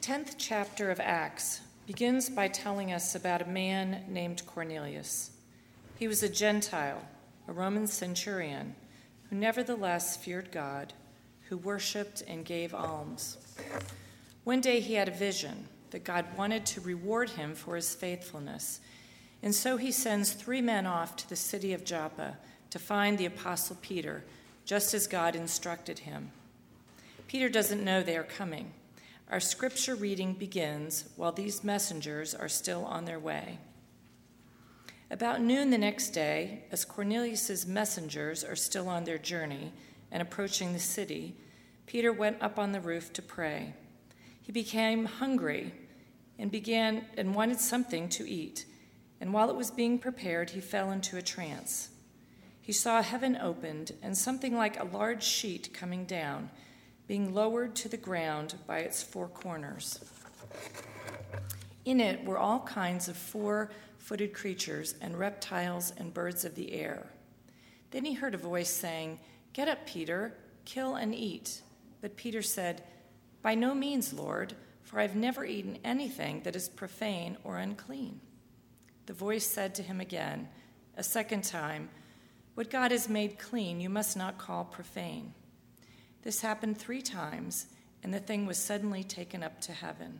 10th chapter of Acts begins by telling us about a man named Cornelius. He was a Gentile, a Roman centurion, who nevertheless feared God, who worshiped and gave alms. One day he had a vision that God wanted to reward him for his faithfulness, and so he sends 3 men off to the city of Joppa to find the apostle Peter, just as God instructed him. Peter doesn't know they are coming. Our scripture reading begins while these messengers are still on their way. About noon the next day, as Cornelius' messengers are still on their journey and approaching the city, Peter went up on the roof to pray. He became hungry and wanted something to eat, and while it was being prepared, he fell into a trance. He saw heaven opened and something like a large sheet coming down, being lowered to the ground by its 4 corners. In it were all kinds of 4-footed creatures and reptiles and birds of the air. Then he heard a voice saying, "Get up, Peter, kill and eat." But Peter said, "By no means, Lord, for I've never eaten anything that is profane or unclean." The voice said to him again, a second time, "What God has made clean, you must not call profane." This happened 3 times, and the thing was suddenly taken up to heaven.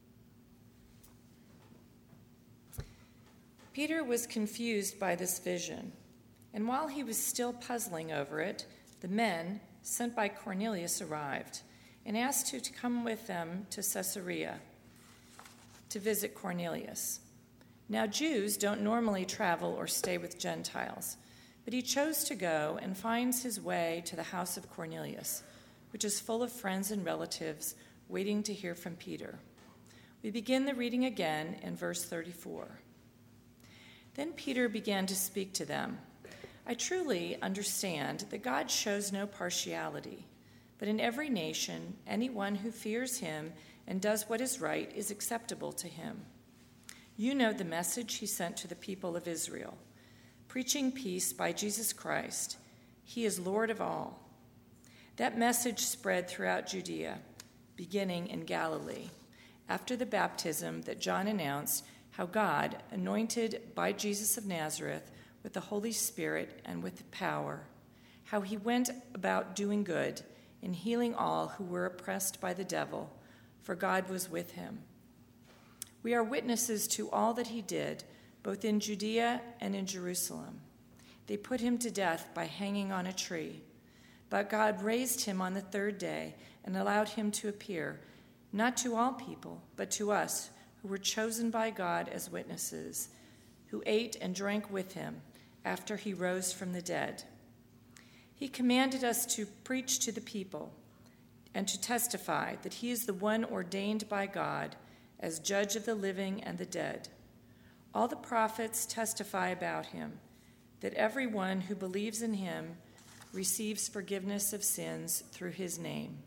Peter was confused by this vision, and while he was still puzzling over it, the men sent by Cornelius arrived and asked him to come with them to Caesarea to visit Cornelius. Now, Jews don't normally travel or stay with Gentiles, but he chose to go and finds his way to the house of Cornelius, which is full of friends and relatives waiting to hear from Peter. We begin the reading again in verse 34. Then Peter began to speak to them. "I truly understand that God shows no partiality, but in every nation, anyone who fears him and does what is right is acceptable to him. You know the message he sent to the people of Israel, preaching peace by Jesus Christ. He is Lord of all. That message spread throughout Judea, beginning in Galilee, after the baptism that John announced how God anointed by Jesus of Nazareth with the Holy Spirit and with power, how he went about doing good and healing all who were oppressed by the devil, for God was with him. We are witnesses to all that he did, both in Judea and in Jerusalem. They put him to death by hanging on a tree, but God raised him on the 3rd day and allowed him to appear, not to all people, but to us who were chosen by God as witnesses, who ate and drank with him after he rose from the dead. He commanded us to preach to the people and to testify that he is the one ordained by God as judge of the living and the dead. All the prophets testify about him, that everyone who believes in him receives forgiveness of sins through his name."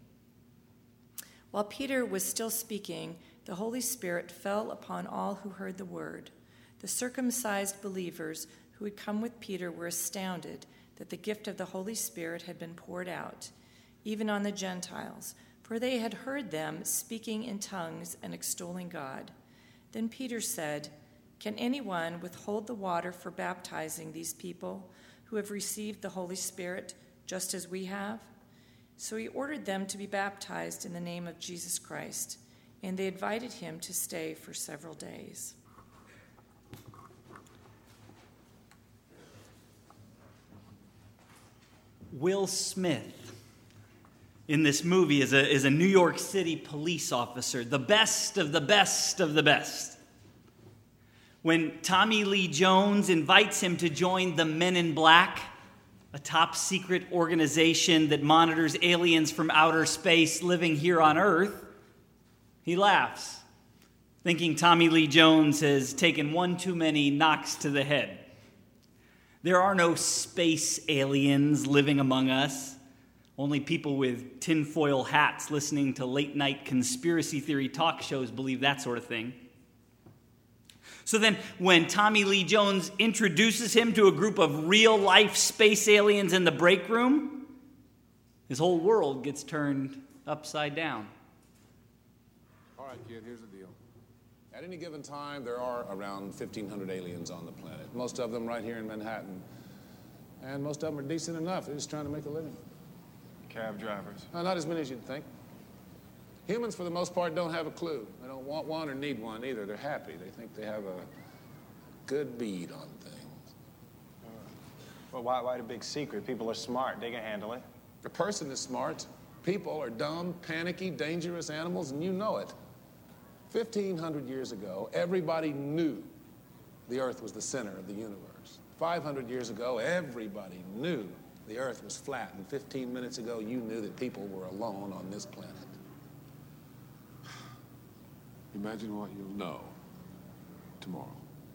While Peter was still speaking, the Holy Spirit fell upon all who heard the word. The circumcised believers who had come with Peter were astounded that the gift of the Holy Spirit had been poured out, even on the Gentiles, for they had heard them speaking in tongues and extolling God. Then Peter said, "Can anyone withhold the water for baptizing these people who have received the Holy Spirit just as we have?" So he ordered them to be baptized in the name of Jesus Christ, and they invited him to stay for several days. Will Smith in this movie is a New York City police officer, the best of the best of the best. When Tommy Lee Jones invites him to join the Men in Black, a top-secret organization that monitors aliens from outer space living here on Earth, he laughs, thinking Tommy Lee Jones has taken one too many knocks to the head. There are no space aliens living among us, only people with tinfoil hats listening to late-night conspiracy theory talk shows believe that sort of thing. So then, when Tommy Lee Jones introduces him to a group of real-life space aliens in the break room, his whole world gets turned upside down. All right, kid, here's the deal. At any given time, there are around 1,500 aliens on the planet. Most of them right here in Manhattan. And most of them are decent enough. They're just trying to make a living. Cab drivers. Not as many as you'd think. Humans, for the most part, don't have a clue. They don't want one or need one either. They're happy. They think they have a good bead on things. Well, why the big secret? People are smart. They can handle it. A person is smart. People are dumb, panicky, dangerous animals, and you know it. 1,500 years ago, everybody knew the Earth was the center of the universe. 500 years ago, everybody knew the Earth was flat. And 15 minutes ago, you knew that people were alone on this planet. Imagine what you'll know tomorrow.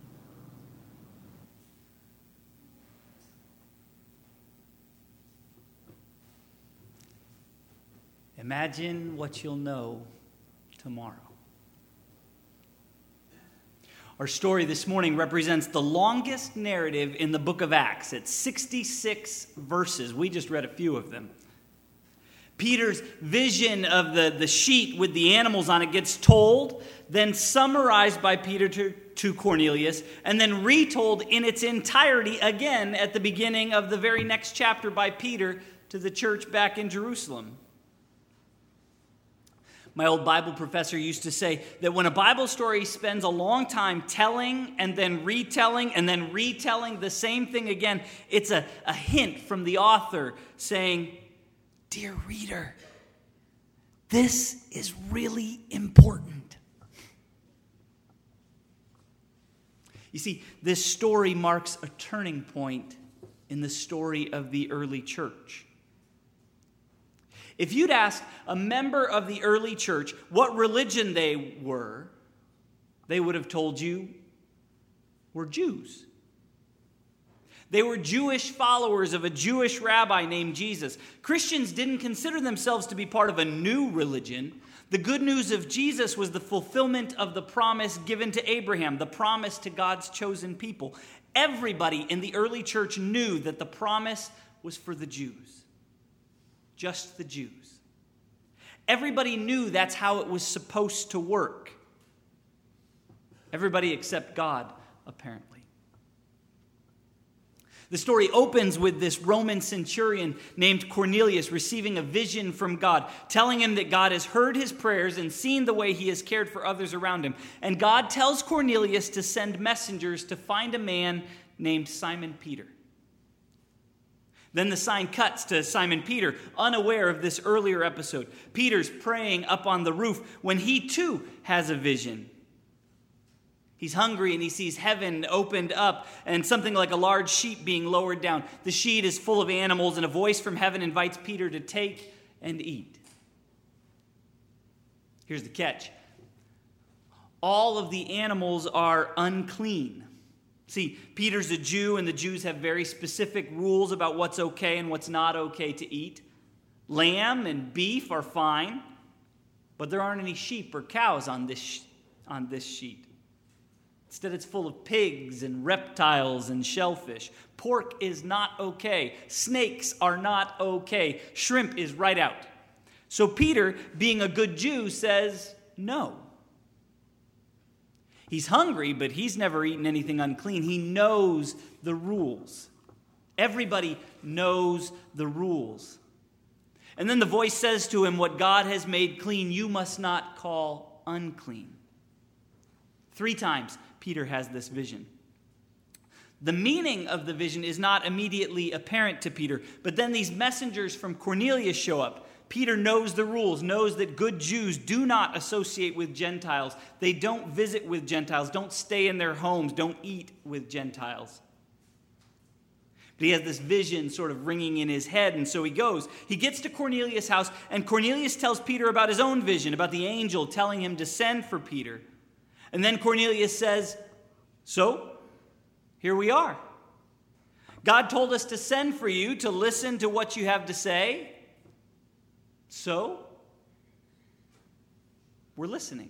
Imagine what you'll know tomorrow. Our story this morning represents the longest narrative in the book of Acts. It's 66 verses. We just read a few of them. Peter's vision of the sheet with the animals on it gets told, then summarized by Peter to Cornelius, and then retold in its entirety again at the beginning of the very next chapter by Peter to the church back in Jerusalem. My old Bible professor used to say that when a Bible story spends a long time telling and then retelling the same thing again, it's a hint from the author saying, "Dear reader, this is really important." You see, this story marks a turning point in the story of the early church. If you'd asked a member of the early church what religion they were, they would have told you we're Jews. They were Jewish followers of a Jewish rabbi named Jesus. Christians didn't consider themselves to be part of a new religion. The good news of Jesus was the fulfillment of the promise given to Abraham, the promise to God's chosen people. Everybody in the early church knew that the promise was for the Jews. Just the Jews. Everybody knew that's how it was supposed to work. Everybody except God, apparently. The story opens with this Roman centurion named Cornelius receiving a vision from God, telling him that God has heard his prayers and seen the way he has cared for others around him. And God tells Cornelius to send messengers to find a man named Simon Peter. Then the sign cuts to Simon Peter, unaware of this earlier episode. Peter's praying up on the roof when he too has a vision. He's hungry and he sees heaven opened up and something like a large sheet being lowered down. The sheet is full of animals and a voice from heaven invites Peter to take and eat. Here's the catch. All of the animals are unclean. See, Peter's a Jew, and the Jews have very specific rules about what's okay and what's not okay to eat. Lamb and beef are fine, but there aren't any sheep or cows on this sheet. Instead, it's full of pigs and reptiles and shellfish. Pork is not okay. Snakes are not okay. Shrimp is right out. So Peter, being a good Jew, says no. He's hungry, but he's never eaten anything unclean. He knows the rules. Everybody knows the rules. And then the voice says to him, what God has made clean, you must not call unclean. 3 times Peter has this vision. The meaning of the vision is not immediately apparent to Peter, but then these messengers from Cornelius show up. Peter knows the rules, knows that good Jews do not associate with Gentiles. They don't visit with Gentiles, don't stay in their homes, don't eat with Gentiles. But he has this vision sort of ringing in his head, and so he goes. He gets to Cornelius' house, and Cornelius tells Peter about his own vision, about the angel telling him to send for Peter. And then Cornelius says, so, here we are. God told us to send for you to listen to what you have to say. So, we're listening.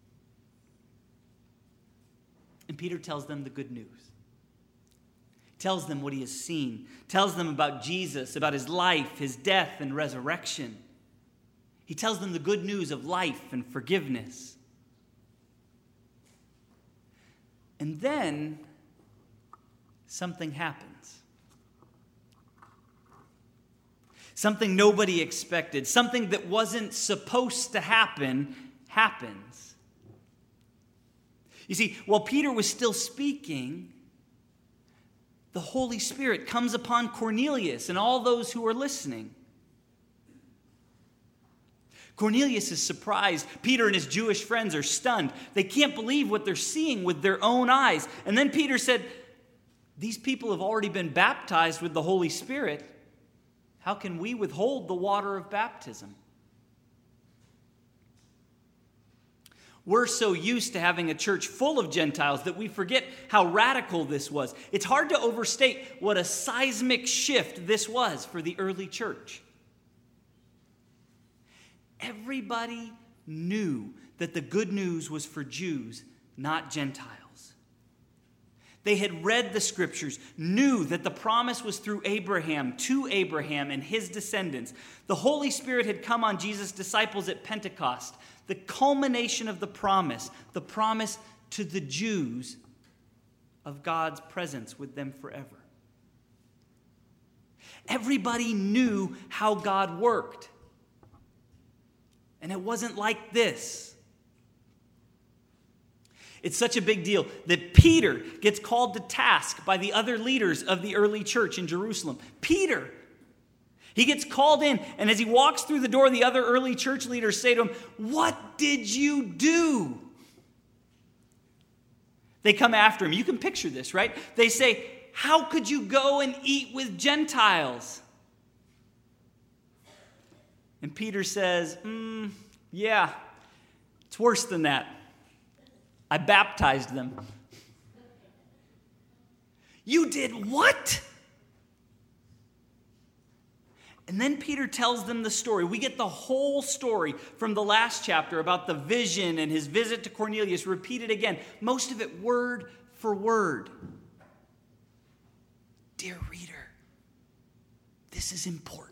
And Peter tells them the good news. He tells them what he has seen. Tells them about Jesus, about his life, his death, and resurrection. He tells them the good news of life and forgiveness. And then something happens. Something nobody expected, something that wasn't supposed to happen, happens. You see, while Peter was still speaking, the Holy Spirit comes upon Cornelius and all those who are listening. Cornelius is surprised. Peter and his Jewish friends are stunned. They can't believe what they're seeing with their own eyes. And then Peter said, "These people have already been baptized with the Holy Spirit. How can we withhold the water of baptism?" We're so used to having a church full of Gentiles that we forget how radical this was. It's hard to overstate what a seismic shift this was for the early church. Everybody knew that the good news was for Jews, not Gentiles. They had read the scriptures, knew that the promise was through Abraham, to Abraham and his descendants. The Holy Spirit had come on Jesus' disciples at Pentecost, the culmination of the promise to the Jews of God's presence with them forever. Everybody knew how God worked. And it wasn't like this. It's such a big deal that Peter gets called to task by the other leaders of the early church in Jerusalem. Peter, he gets called in, and as he walks through the door, the other early church leaders say to him, "What did you do?" They come after him. You can picture this, right? They say, "How could you go and eat with Gentiles?" And Peter says, "Yeah, it's worse than that. I baptized them." "You did what?" And then Peter tells them the story. We get the whole story from the last chapter about the vision and his visit to Cornelius repeated again, most of it word for word. Dear reader, this is important.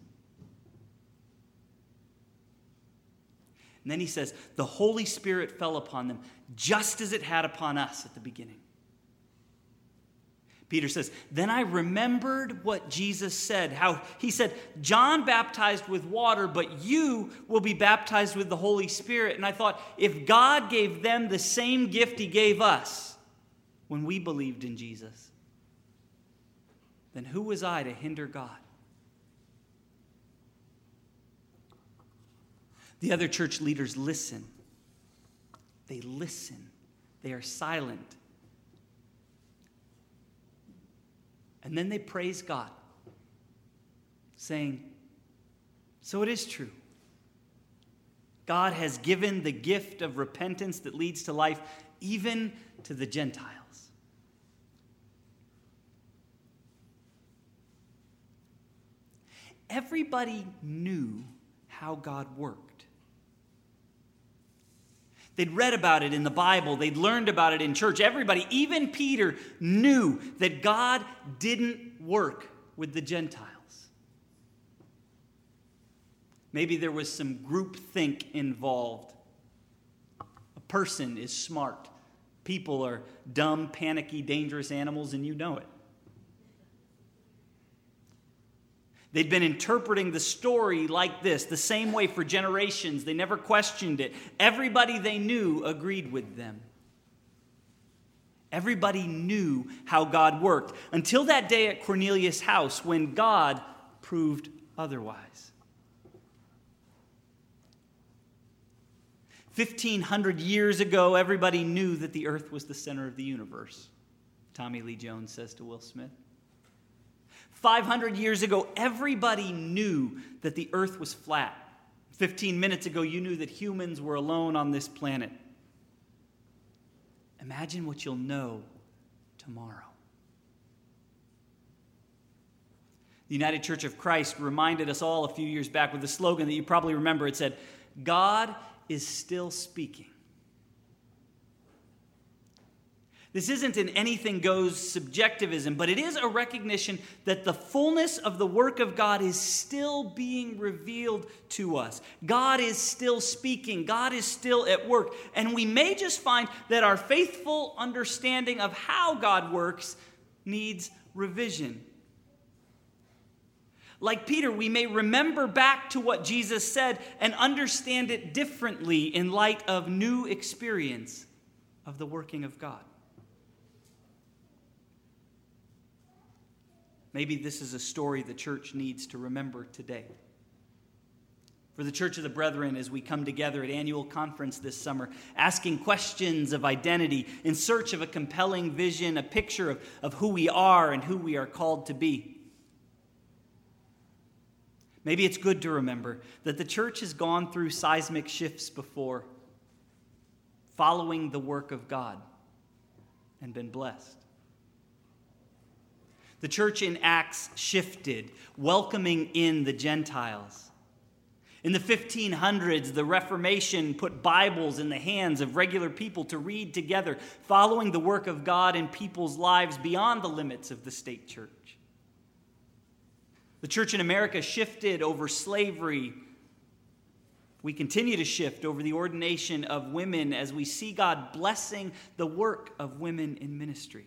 And then he says, the Holy Spirit fell upon them just as it had upon us at the beginning. Peter says, then I remembered what Jesus said, how he said, John baptized with water, but you will be baptized with the Holy Spirit. And I thought, if God gave them the same gift he gave us when we believed in Jesus, then who was I to hinder God? The other church leaders listen. They listen. They are silent. And then they praise God, saying, so it is true. God has given the gift of repentance that leads to life even to the Gentiles. Everybody knew how God worked. They'd read about it in the Bible. They'd learned about it in church. Everybody, even Peter, knew that God didn't work with the Gentiles. Maybe there was some groupthink involved. A person is smart. People are dumb, panicky, dangerous animals, and you know it. They'd been interpreting the story like this, the same way for generations. They never questioned it. Everybody they knew agreed with them. Everybody knew how God worked until that day at Cornelius' house when God proved otherwise. 1,500 years ago, everybody knew that the earth was the center of the universe, Tommy Lee Jones says to Will Smith. 500 years ago, everybody knew that the earth was flat. 15 minutes ago, you knew that humans were alone on this planet. Imagine what you'll know tomorrow. The United Church of Christ reminded us all a few years back with a slogan that you probably remember. It said, God is still speaking. This isn't an anything goes subjectivism, but it is a recognition that the fullness of the work of God is still being revealed to us. God is still speaking. God is still at work. And we may just find that our faithful understanding of how God works needs revision. Like Peter, we may remember back to what Jesus said and understand it differently in light of new experience of the working of God. Maybe this is a story the church needs to remember today. For the Church of the Brethren, as we come together at annual conference this summer, asking questions of identity in search of a compelling vision, a picture of who we are and who we are called to be. Maybe it's good to remember that the church has gone through seismic shifts before, following the work of God, and been blessed. The church in Acts shifted, welcoming in the Gentiles. In the 1500s, the Reformation put Bibles in the hands of regular people to read together, following the work of God in people's lives beyond the limits of the state church. The church in America shifted over slavery. We continue to shift over the ordination of women as we see God blessing the work of women in ministry.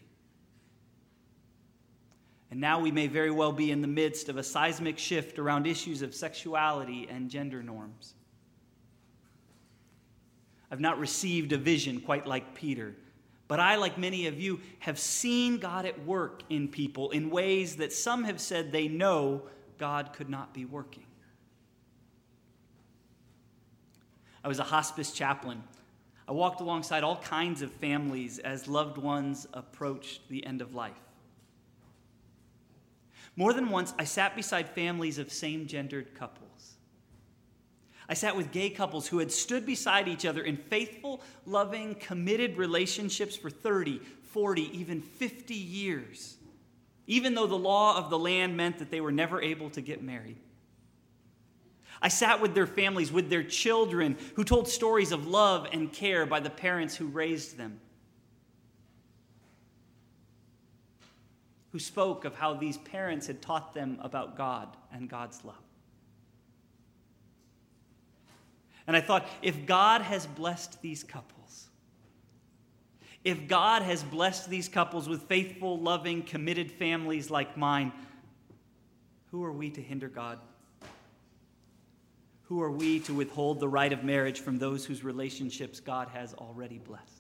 And now we may very well be in the midst of a seismic shift around issues of sexuality and gender norms. I've not received a vision quite like Peter, but I, like many of you, have seen God at work in people in ways that some have said they know God could not be working. I was a hospice chaplain. I walked alongside all kinds of families as loved ones approached the end of life. More than once, I sat beside families of same-gendered couples. I sat with gay couples who had stood beside each other in faithful, loving, committed relationships for 30, 40, even 50 years, even though the law of the land meant that they were never able to get married. I sat with their families, with their children, who told stories of love and care by the parents who raised them, who spoke of how these parents had taught them about God and God's love. And I thought, if God has blessed these couples, if God has blessed these couples with faithful, loving, committed families like mine, who are we to hinder God? Who are we to withhold the right of marriage from those whose relationships God has already blessed?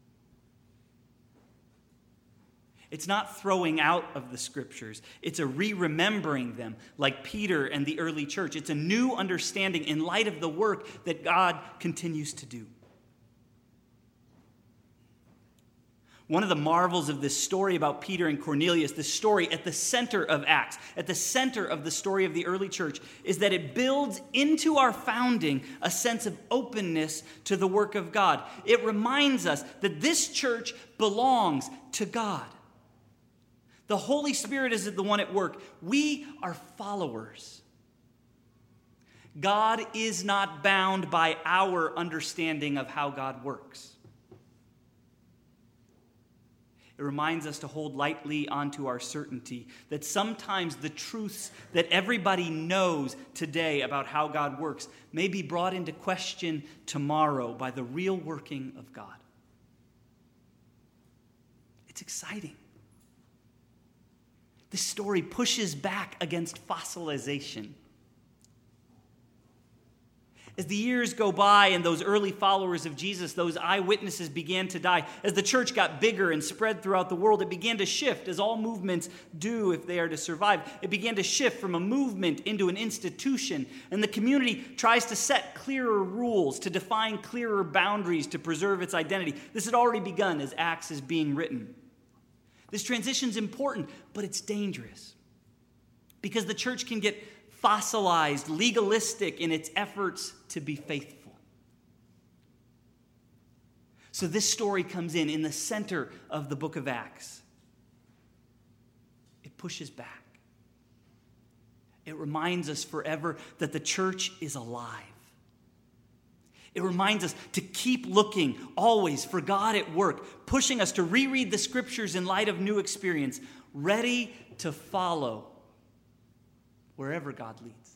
It's not throwing out of the scriptures. It's a re-remembering them, like Peter and the early church. It's a new understanding in light of the work that God continues to do. One of the marvels of this story about Peter and Cornelius, this story at the center of Acts, at the center of the story of the early church, is that it builds into our founding a sense of openness to the work of God. It reminds us that this church belongs to God. The Holy Spirit is the one at work. We are followers. God is not bound by our understanding of how God works. It reminds us to hold lightly onto our certainty that sometimes the truths that everybody knows today about how God works may be brought into question tomorrow by the real working of God. It's exciting. This story pushes back against fossilization. As the years go by and those early followers of Jesus, those eyewitnesses began to die, as the church got bigger and spread throughout the world, it began to shift, as all movements do if they are to survive. It began to shift from a movement into an institution, and the community tries to set clearer rules, to define clearer boundaries, to preserve its identity. This had already begun as Acts is being written. This transition is important, but it's dangerous because the church can get fossilized, legalistic in its efforts to be faithful. So this story comes in the center of the book of Acts. It pushes back. It reminds us forever that the church is alive. It reminds us to keep looking always for God at work, pushing us to reread the scriptures in light of new experience, ready to follow wherever God leads.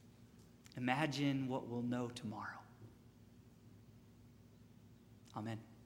Imagine what we'll know tomorrow. Amen.